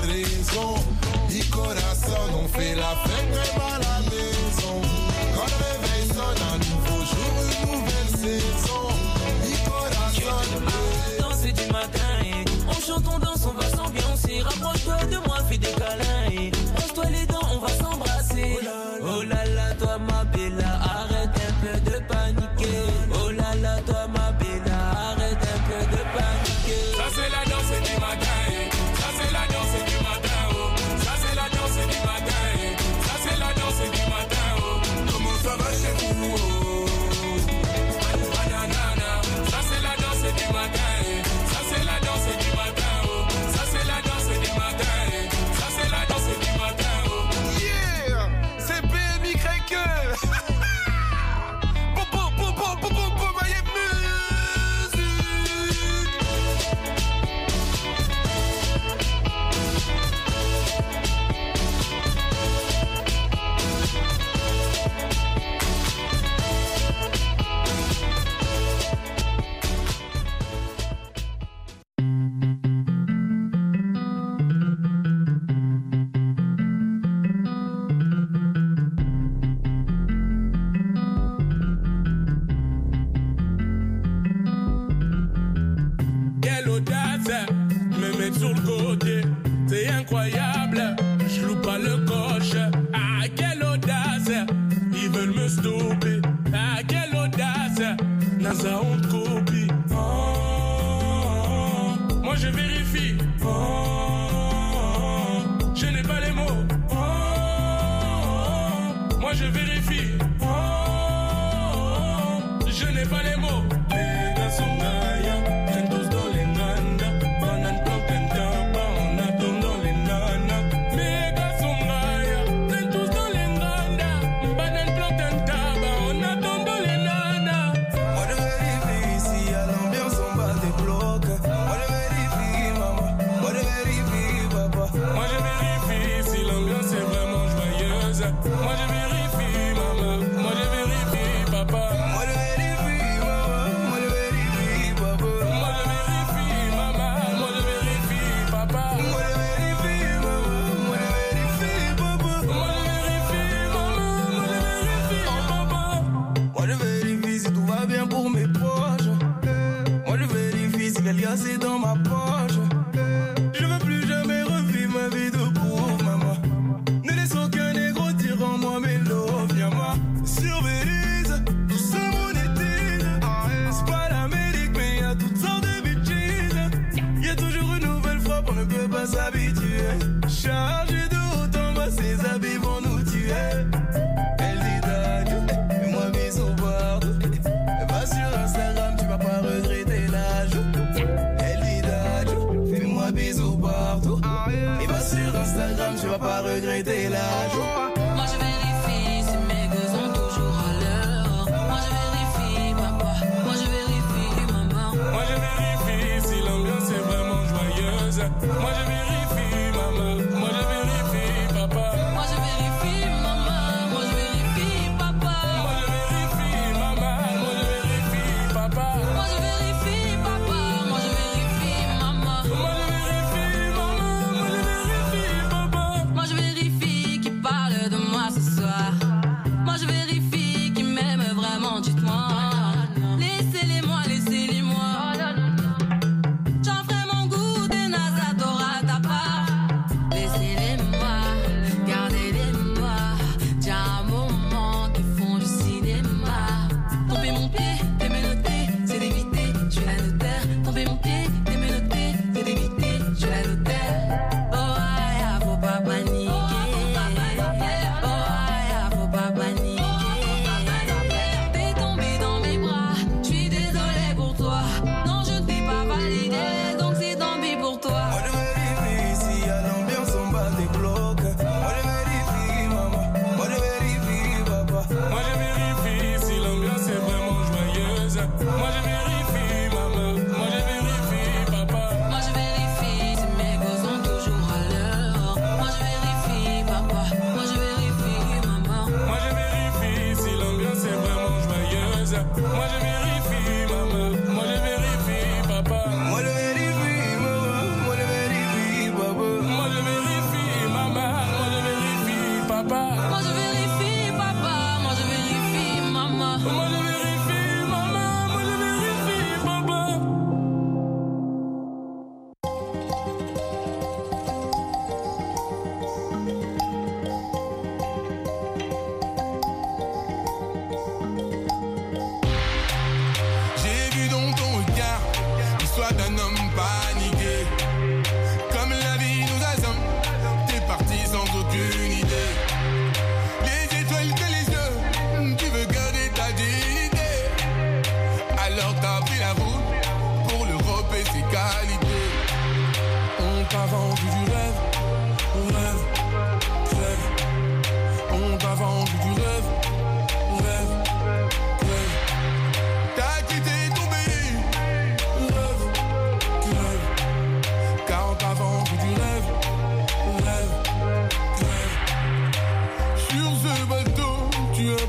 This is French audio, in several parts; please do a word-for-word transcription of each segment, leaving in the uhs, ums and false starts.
raison. Mi corazon, on fait la fête même à la maison. Quand le réveil sonne, un nouveau jour, une nouvelle saison. Mi corazon, danser du matin, et on chante, on danse, on va s'ambiancer. Rapproche-toi de moi, fais des câlins, et brosse-toi les dents, on va s'embrasser. Oh là là, toi ma bella, arrête un peu de paniquer. Oh là là, toi ma bella, arrête un peu de paniquer. Ça c'est la danse du matin, eh. Ça c'est la danse du matin, oh. Ça c'est la danse du matin, eh. Ça c'est la danse du matin, oh. Comment ça va chez vous, oh. Banana, ça c'est la danse du matin, eh. Ça c'est la danse du matin, oh. Ça c'est la danse du matin, eh. Ça c'est la danse du matin, oh. Yeah, c'est B M Y. Bobo, bobo, bobo, bobo, y a musique. Quelle audace, me mettre sur le côté, c'est incroyable, je loupe pas le coche. Ah, quelle audace, ils veulent me stopper. Ah, quelle audace, NASA on te copie. Oh, moi je vérifie. Oh, je n'ai pas les mots. Oh, moi je vérifie. Oh, je n'ai pas les mots. Les gars sont gaillants. Moi je vérifie, maman, moi je vérifie, papa. Moi je vérifie, maman, moi je vérifie, papa. Moi je vérifie, maman, moi je vérifie, papa. Moi je vérifie, maman, moi je vérifie, papa. Moi je vérifie, maman, moi je vérifie, papa. Moi je vérifie si tout va bien pour mes proches. Moi je vérifie si quelqu'un c'est dans ma poche. Je veux plus jamais revivre ma vie de pauvre, maman. Ne laisse aucun négro dire en moi mes love, viens moi. Sur Belize, tout ça monétise. C'est pas l'Amérique mais y'a toutes sortes de bêtises. Y'a toujours une nouvelle frappe, on ne peut pas s'habituer. Chargé de haut en bas, ses habits vont nous tuer. Elle dit d'adio, fais-moi bisous partout. Va sur Instagram, tu vas pas regretter l'âge. Elle dit d'adio, fais-moi bisous partout. Et va sur Instagram, tu vas pas regretter l'âge. Moi je vérifie si mes gosses sont toujours à l'heure. Moi je vérifie papa, moi je vérifie maman. Moi je vérifie si l'ambiance est vraiment joyeuse. Moi je vérifie, maman, moi je vérifie, papa. Moi je vérifie maman, moi je vérifie papa. Moi je vérifie, maman, moi je vérifie, papa. Moi je vérifie papa, moi je vérifie maman. Moi je vérifie, maman, moi je vérifie, papa. Moi je vérifie qui parle.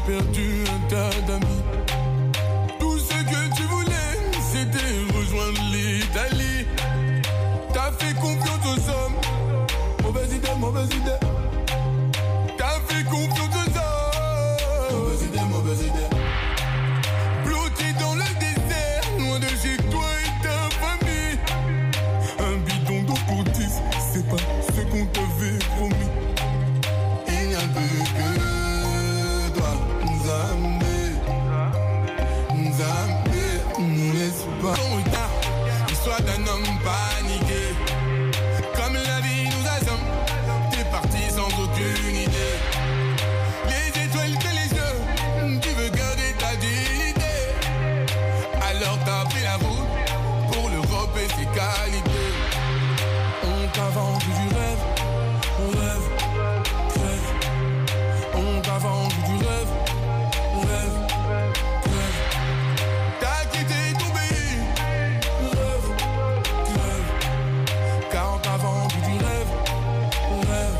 perdu un tas d'amis. Tout ce que tu voulais, c'était rejoindre l'Italie. T'as fait confiance aux hommes. Mauvaise idée, mauvaise idée. T'as fait confiance aux hommes. Mauvaise idée, mauvaise idée. Bloqué dans le désert, loin de chez toi et ta famille. Un bidon d'eau pour dix, c'est pas ce qu'on t'avait promis. Il n'y a plus que toi, Nzambe. Nzambe, nous laisse pas. Ton retard, l'histoire d'un homme paniqué. Comme la vie nous assomme, t'es parti sans aucune idée. Les étoiles de les yeux, tu veux garder ta dignité. Alors t'as pris la route pour l'Europe et ses qualités. On t'a vendu du rêve, on rêve, rêve. On t'a vendu du rêve, rêve, rêve. T'as quitté ton pays, rêve, rêve. Car on t'a vendu du rêve, rêve,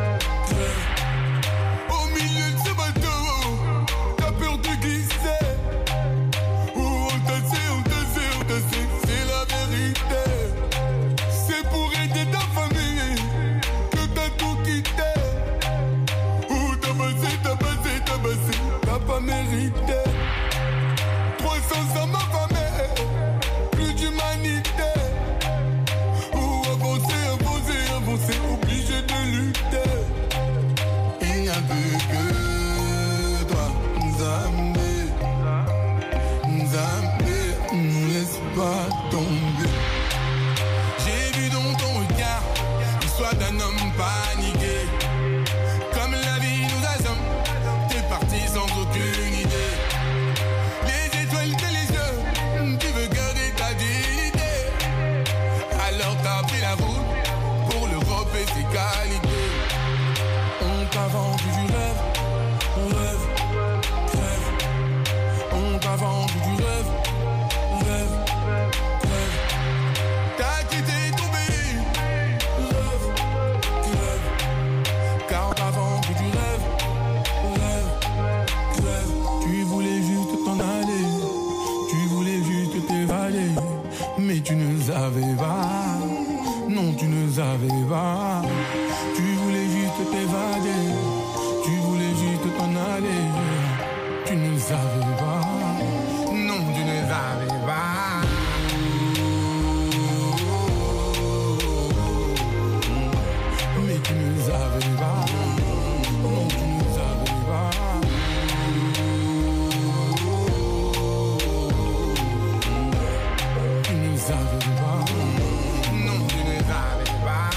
rêve. Au milieu de ce bateau, t'as peur de glisser. Oh, on t'a sait, on t'a sait, on t'a sait, c'est la vérité. C'est pour aider ta famille que t'as tout quitté. Oh, t'as passé, t'as passé, t'as passé, t'as pas mérité. trois cents ans m'affamé, plus d'humanité. Oh, avancer, avancer, avancer, obligé de lutter. Il n'y a plus que toi, Nzambe. Nzambe, nous laisse pas tomber. J'ai vu dans ton regard l'histoire d'un homme paniqué. Comme la vie nous assomme, t'es parti sans aucune idée. Les étoiles de les yeux, tu veux garder ta dignité. Alors t'as pris la route pour l'Europe et ses qualités. On t'a vendu du rêve, rêve, rêve. On t'a vendu du rêve, rêve, rêve. T'as quitté ton pays, rêve, rêve. Car on t'a vendu du rêve, rêve, rêve. Tu voulais juste t'en aller, tu voulais juste t'évader. Mais tu ne savais pas, non tu ne savais pas. Tu voulais juste t'évader, tu voulais juste t'en aller. Tu ne savais pas, non tu ne savais pas. Mais tu ne savais pas, non tu ne savais pas. Tu ne savais pas, non tu ne savais pas.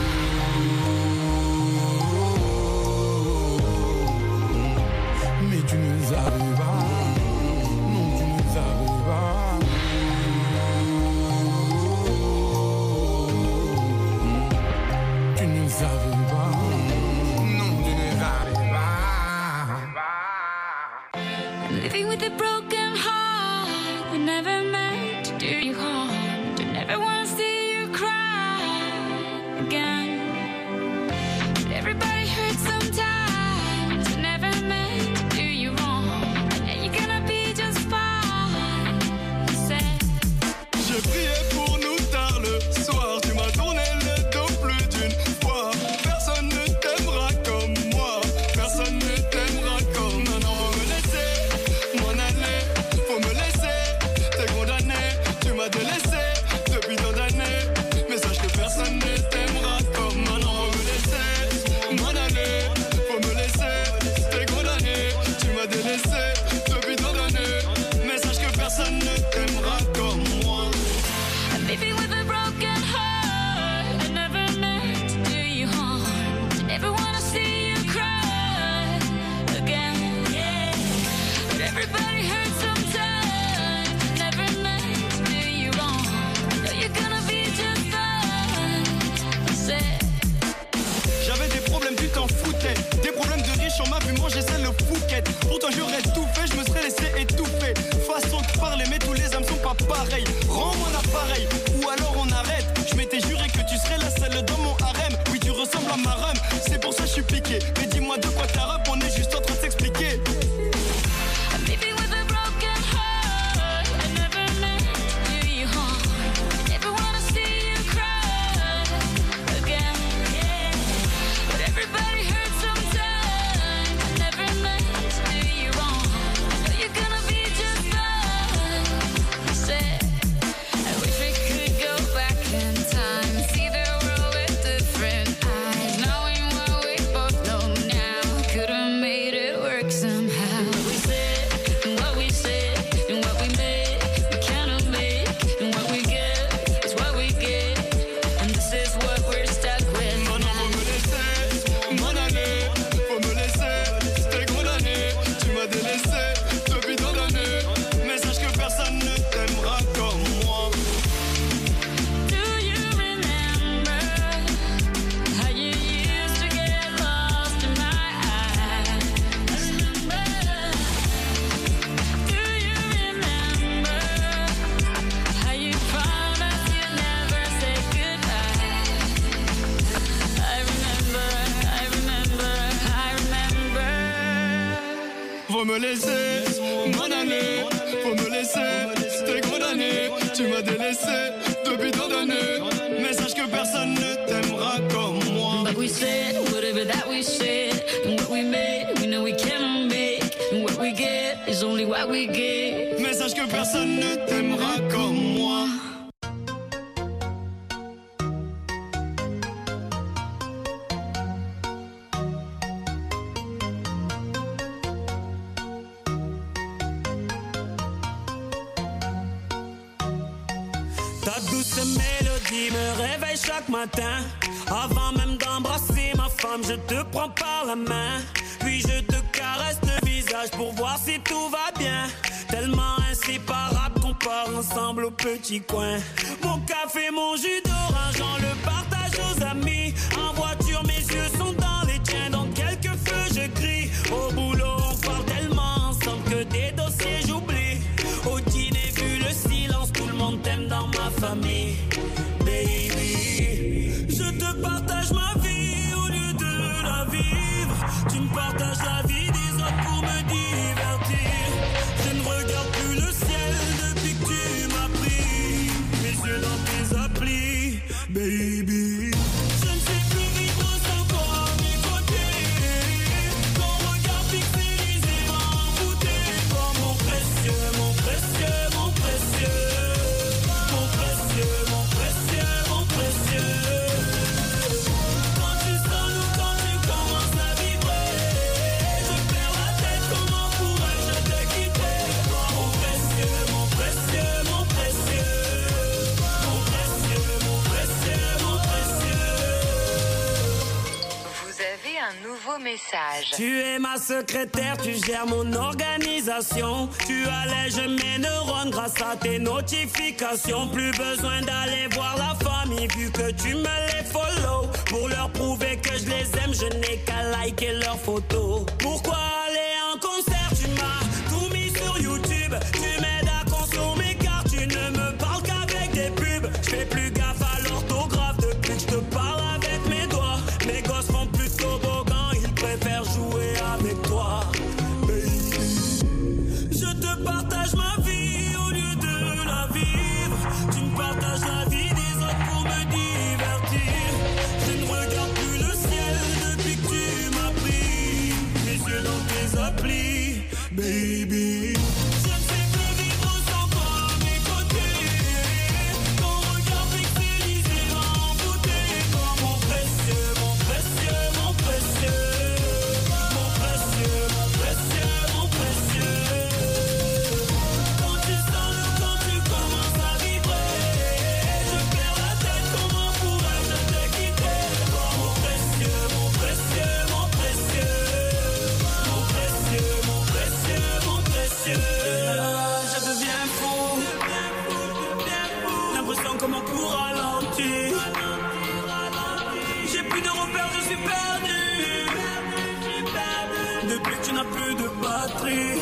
Mais tu ne savais pas, non tu ne savais pas. Tu ne savais pas, non tu ne savais pas. Living with a broken heart, we never meant to do you harm. To never wanna see you cry again. But everybody hurts sometimes, never meant to do you wrong. And you're gonna be just fine. Said. Je priais pour nous tard le soir, tu m'as tourné le dos plus d'une fois. Personne ne t'aimera comme moi, personne ne t'aimera comme. Non, non, faut me laisser m'en aller, faut me laisser, t'es condamné, tu m'as délaissé depuis tant d'années. Mais sache que personne ne t'aimera comme. Non, non, faut me laisser m'en aller, faut me laisser, t'es condamné, tu m'as délaissé depuis tant d'années. Mais sache que personne ne t'aimera comme moi. I'm living with a broken heart. I never meant to do you harm. I never wanna see you cry again. But everybody hurts sometimes. I never meant to do you wrong. I know you're gonna be just fine. Said. J'avais des problèmes, tu t'en foutais. Des problèmes de riches, on m'a vu manger celle le fouquet. Pourtant j'aurais tout fait, je me serais laissé étouffer. Façon de parler, mais tous les hommes sont pas pareils. Rends-moi l'appareil, ou alors on arrête. Je m'étais juré que tu serais la seule dans mon harem. Oui, tu ressembles à ma rhum, c'est pour ça que je suis piqué. Mais dis-moi de quoi t'as rap, on est juste en train de s'expliquer. faut me laisser. Bonne année, faut me laisser. T'es condamné, tu m'as délaissé depuis tant d'années. Mais sache que personne ne t'aimera comme moi. But we said whatever that we said, and what we made, we know we can make, and what we get is only what we get. Mais sache que personne ne t'aimera comme moi. Ta douce mélodie me réveille chaque matin. Avant même d'embrasser ma femme, je te prends par la main. Puis je te caresse le visage pour voir si tout va bien. Tellement inséparable qu'on part ensemble au petit coin. Mon café, mon jus d'orange, on le partage aux amis. En voiture, mes yeux sont dans les tiens. Dans quelques feux, je crie. Au boulot, on parle tellement ensemble que des dossiers j'oublie. Au dîner, vu le silence, tout le monde t'aime dans ma famille. Baby, je te partage ma vie au lieu de la vivre. Tu me partages la vie des autres pour me divertir. Je ne regarde plus le ciel depuis que tu m'as pris. Mes yeux dans tes applis, baby. Je ne sais plus vivre sans toi à mes côtés. Ton regard fixé, les yeux envoûtés. Oh mon précieux, mon précieux, mon précieux. Mon précieux, mon précieux, mon précieux. Quand tu sens nous, quand tu commences à vibrer, je perds la tête, comment pourrais-je te quitter? Mon précieux, mon précieux, mon précieux. Mon précieux, mon précieux, mon précieux. Vous avez un nouveau message. Tu es ma secrétaire, tu gères mon organisation. Tu allèges mes neurones grâce à tes notifications. Plus besoin d'aller voir la famille vu que tu me les follow. Pour leur prouver que je les aime, je n'ai qu'à liker leurs photos. Pourquoi aller en concert? Tu m'as tout mis sur YouTube. Tu m'aides à consommer car tu ne me parles qu'avec des pubs. Je fais plus gaffe à l'orthographe depuis que je te parle avec mes doigts. Mes gosses font plus de toboggan, ils préfèrent jouer avec toi. Baby, je te partage ma vie au lieu de la vivre. Tu me partages la vie des autres pour me divertir. Je ne regarde plus le ciel depuis que tu m'as pris. Mes yeux dans tes applis, baby. Je ne sais plus vivre sans toi à mes côtés. Ton regard fixé, les yeux envoûtés. Oh mon précieux, mon précieux, mon précieux. Mon précieux, mon précieux, mon précieux. Quand tu sens le quand tu commences à vibrer, je perds la tête, comment pourrais-je te quitter? Oh mon précieux, mon précieux, mon précieux. Mon précieux, mon précieux, mon précieux. Je deviens fou, l'impression que mon cours ralentit. J'ai plus de repères, je suis perdu. Depuis que tu n'as plus de batterie.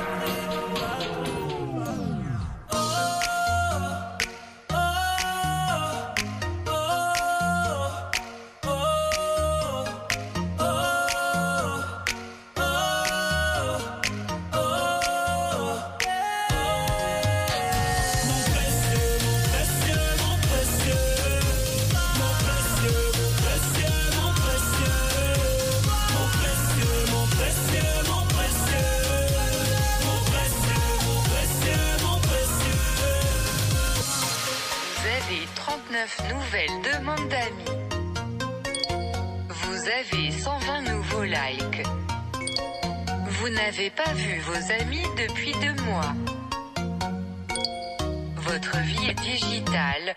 Oh, oh, oh, oh, oh, oh, oh. Mon précieux, mon précieux, mon précieux. Mon précieux, mon précieux, mon précieux. Mon précieux, mon précieux, mon précieux. Mon précieux, mon précieux, mon précieux. Vous avez trente-neuf nouvelles demandes d'amis. Vous avez cent vingt nouveaux likes. Vous n'avez pas vu vos amis depuis deux mois. Votre vie est digitale.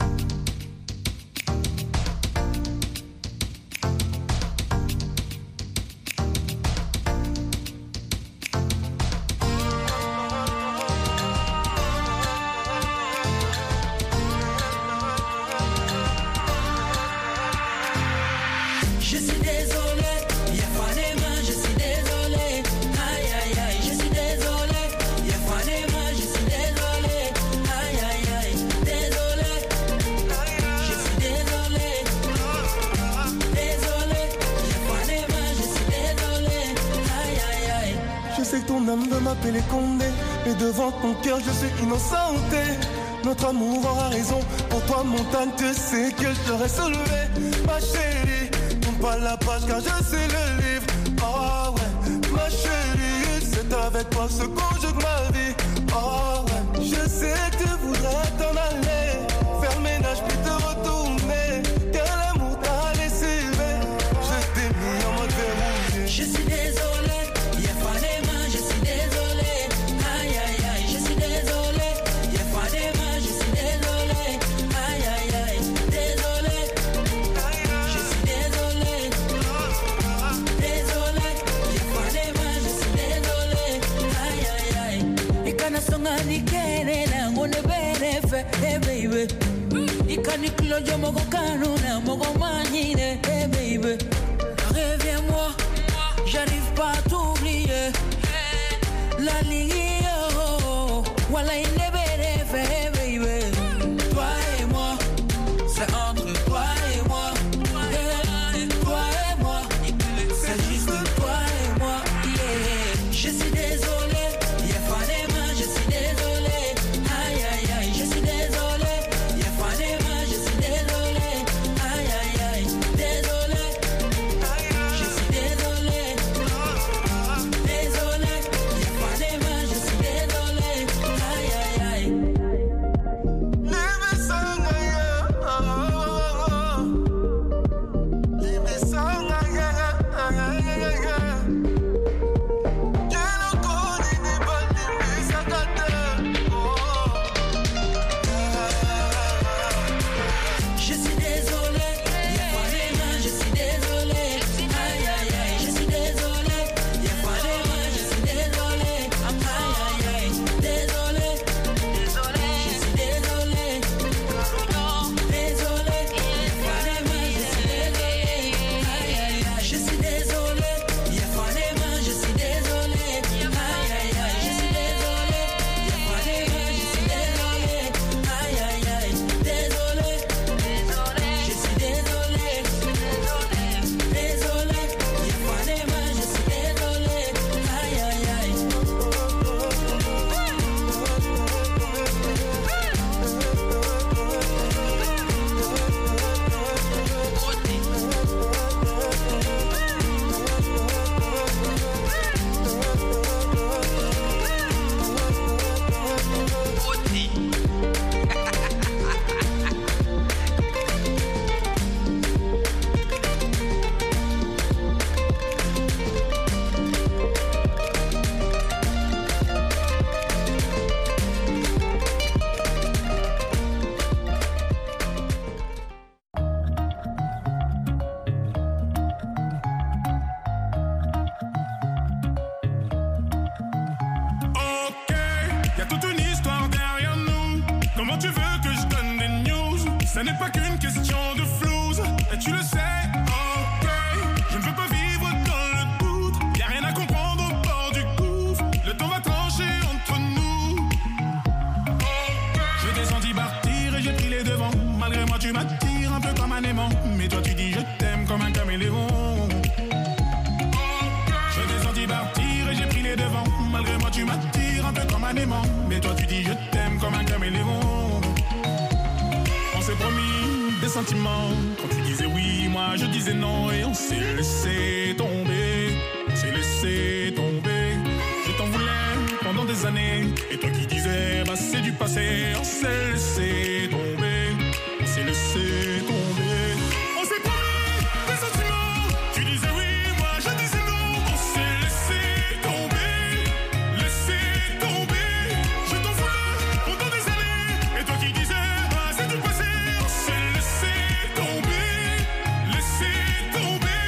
Je suis désolé, il y a pas les mains, je suis désolé. Aïe aïe aïe, je suis désolé, il y a pas les mains, je suis désolé. Aïe aïe aïe, désolé. sais que ton âme veut m'appeler Condé, mais devant ton cœur je suis innocenté. Notre amour aura raison, pour toi montagne, tu sais que je t'aurais soulevé. Ma chérie, tourne pas la page car je sais le livre. Oh ouais, ma chérie, c'est avec toi ce conjugue ma vie. Oh ouais, je sais que tu voudrais t'en aller, faire ménage puis te retourner. Quel amour t'a laissé, je t'ai mis en mode verrouillé. Je suis désolé, y'a pas des mains, je suis désolé. Aïe aïe aïe, je suis désolé, y'a pas des mains, je suis désolé. Aïe aïe aïe, désolé. Je suis désolé, désolé, y'a pas des mains, je suis désolé. Aïe aïe aïe. Ikana songa ni kene na ngone bene fe, hey baby. Ikani kilo yo mogo kanu na mogo manine, hey baby. Reviens-moi, j'arrive pas à t'oublier. La ligne, oh, voilà une belle fait, baby. Toi et moi, c'est entre toi et moi. Yeah. Toi et moi, c'est juste toi et moi. Yeah. Je suis désolé, y'a pas des mains, je suis désolé. Aïe aïe aïe, je suis désolé. Y'a pas des mains, je suis désolé. Aïe aïe aïe, désolé. Je suis désolé. Désolé, y'a pas des mains, je suis désolé. Aïe aïe aïe. Je suis désolé, y'a pas des mains, je suis désolé. Aïe aïe aïe, je suis désolé. Y'a pas des mains, je suis désolé. Aïe aïe aïe, désolé. Désolé, je suis désolé. Désolé, y'a pas des mains, je suis désolé. Aïe aïe aïe, je suis désolé. Y'a pas des mains, je suis désolé. Aïe aïe aïe, je suis désolé. Y'a pas des mains, je suis désolé. Aïe aïe aïe, désolé. Désolé, je suis désolé. Désolé, y'a pas des mains, je suis désolé. Aïe aïe aïe. Ok, y a toute une histoire derrière nous. Comment tu veux que je donne des news? Ça n'est pas qu'une question de flouze, et tu le sais. Ok, je ne veux pas vivre dans le doute. Y a rien à comprendre au bord du gouffre. Le temps va trancher entre nous. Ok, je t'ai senti partir et j'ai pris les devants. Malgré moi tu m'attires un peu comme un aimant, mais toi tu dis je t'aime comme un caméléon. Je t'ai senti partir et j'ai pris les devants. Malgré moi tu m'attires un peu comme un aimant, mais toi tu dis je t'aime comme un caméléon. On s'est promis des sentiments, quand tu disais oui, moi je disais non, et on s'est laissé tomber, on s'est laissé tomber. Je t'en voulais pendant des années, et toi qui disais bah c'est du passé, on s'est laissé tomber, on s'est laissé tomber. On s'est promis des sentiments, tu disais oui, moi je disais non, on s'est laissé tomber, laissé tomber. Je t'en voulais pendant des années, et toi qui disais bah c'est du passé, on s'est laissé tomber, laissé tomber.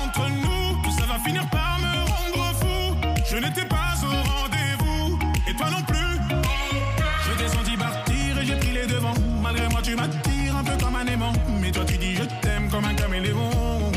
Je n'étais pas au rendez-vous, et toi un aimant, mais toi tu dis je t'aime comme un caméléon.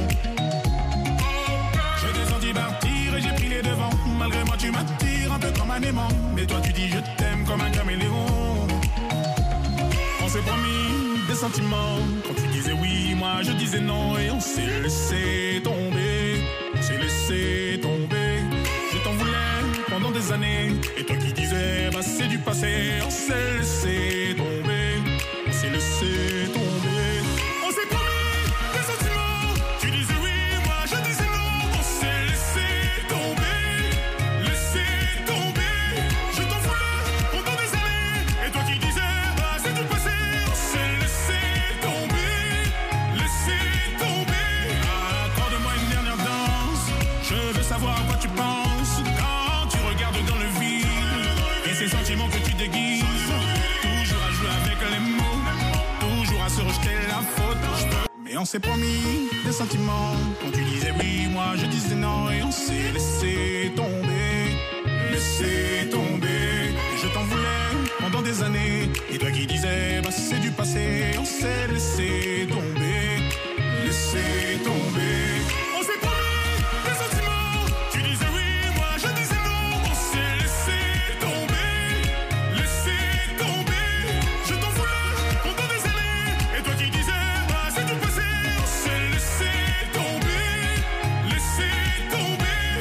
Je t'ai senti partir et j'ai pris les devants. Malgré moi tu m'attires un peu comme un aimant, mais toi tu dis je t'aime comme un caméléon. On s'est promis des sentiments, quand tu disais oui, moi je disais non, et on s'est laissé tomber, on s'est laissé tomber. Je t'en voulais pendant des années, et toi qui disais bah c'est du passé, on s'est laissé tomber, on s'est laissé tomber. On s'est promis des sentiments, tu disais oui, moi je disais non, on s'est laissé tomber, laissé tomber. Je t'en voulais pendant des années, et toi qui disais bah c'est du passé, on s'est laissé tomber, laissé tomber. Accorde-moi une dernière danse, je veux savoir à quoi tu penses quand tu regardes dans le vide, et ces sentiments que tu déguises, toujours à jouer avec les mots, toujours à se rejeter la faute. Mais on s'est promis des sentiments, quand tu disais oui, moi je disais non, et on s'est laissé tomber, laissé tomber. Et je t'en voulais pendant des années, et toi qui disais bah c'est du passé, on s'est laissé tomber, laissé tomber. On s'est promis des sentiments, tu disais oui, moi je disais non, on s'est laissé tomber, laissé tomber. Je t'en voulais pendant des années, et toi qui disais bah c'est du passé, on s'est laissé tomber, laissé tomber.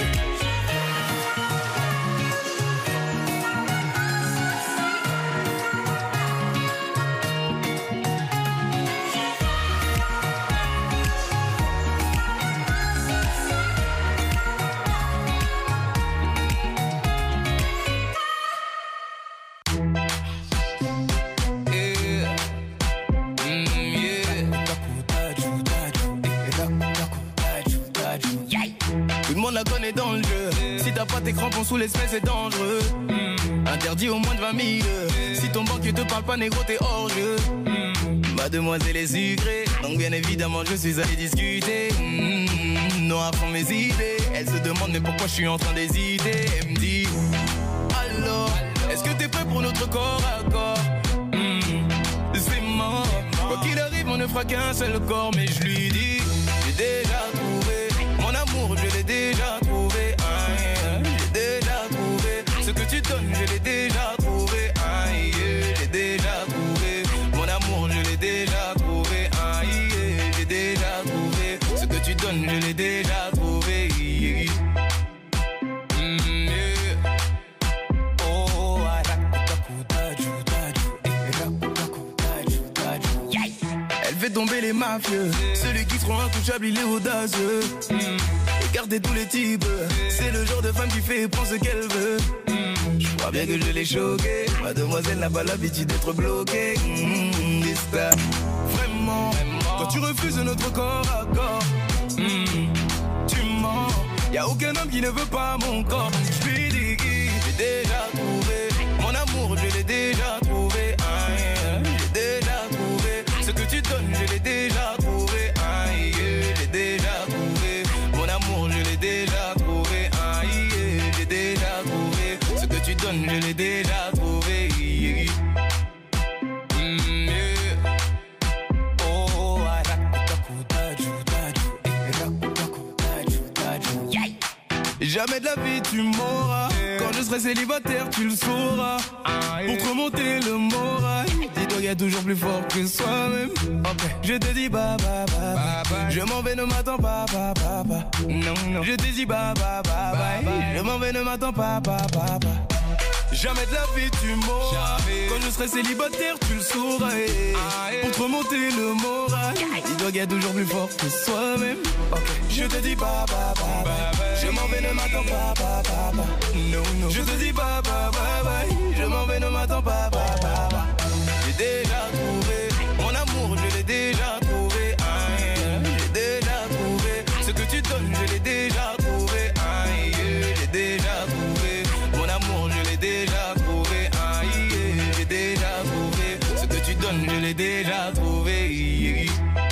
Tout le monde la connaît dans le jeu. Si t'as pas tes crampons sous l'espèce, c'est dangereux. Mm. Interdit au moins de vingt mille. Si ton banquier te parle pas négro, t'es hors jeu. Mm. Mademoiselle est sucrée, donc bien évidemment je suis allé discuter. Mm. Noir font mes idées. Elle se demande mais pourquoi je suis en train d'hésiter. Elle me dit alors, est-ce que t'es prêt pour notre corps à corps? Mm. C'est mort. Quoi qu'il arrive, on ne fera qu'un seul corps. Mais je lui dis, j'ai déjà trouvé mon amour, je l'ai déjà trouvé. Ah, yeah. J'ai déjà trouvé ce que tu donnes, je l'ai déjà trouvé. Ah, yeah. J'ai déjà trouvé mon amour, je l'ai déjà trouvé. Ah, yeah. J'ai déjà trouvé ce que tu donnes, je l'ai déjà trouvé. Yeah. Mm, yeah. Oh, ah, elle fait tomber les mafieux, celui qui seront intouchables, il est audacieux. Mm. Regardez tous les types, c'est le genre de femme qui fait et prend ce qu'elle veut. Mm. Je crois bien que je l'ai choquée, mademoiselle n'a pas l'habitude d'être bloquée. Mm. Des stars, vraiment, quand tu refuses notre corps à corps, mm. tu mens. Y'a aucun homme qui ne veut pas mon corps. Je lui dis que j'ai déjà trouvé mon amour, je l'ai déjà trouvé. Ah, yeah. J'ai déjà trouvé ce que tu donnes, je l'ai déjà trouvé. Ah, yeah. J'ai déjà trouvé mon amour, je l'ai déjà trouvé. Ah, yeah. J'ai déjà trouvé ce que tu donnes, je l'ai déjà trouvé. Yeah. Mm, yeah. Oh, ah, jamais de la vie tu m'auras. Quand je serai célibataire tu le sauras. Pour te remonter le moral, dis-toi qu'il y a toujours plus fort que soi-même. Je te dis bah bah bah, bah, bah. Je m'en vais, ne m'attends pas, bah, bah, bah. Non, non. Je te dis bah bah bah, bah, bah. Je m'en vais, ne m'attends pas, bah, bah, bah. Jamais de la vie tu m'auras. Quand je serai célibataire tu le sauras. Pour te remonter le moral, dis-toi qu'il y a toujours plus fort que soi-même. Je te dis bah bah bah, bah. Je m'en vais, ne m'attends pas, bah, bah, bah. Non, non. Je te dis bah bah bah, bah. Je m'en vais, ne m'attends pas, bah, bah, bah. J'ai déjà trouvé mon amour, je l'ai déjà trouvé. Ah, yeah. J'ai déjà trouvé ce que tu donnes, je l'ai déjà trouvé. Ah, yeah. J'ai déjà trouvé mon amour, je l'ai déjà trouvé. Ah, yeah. J'ai déjà trouvé ce que tu donnes, je l'ai déjà trouvé. Yeah.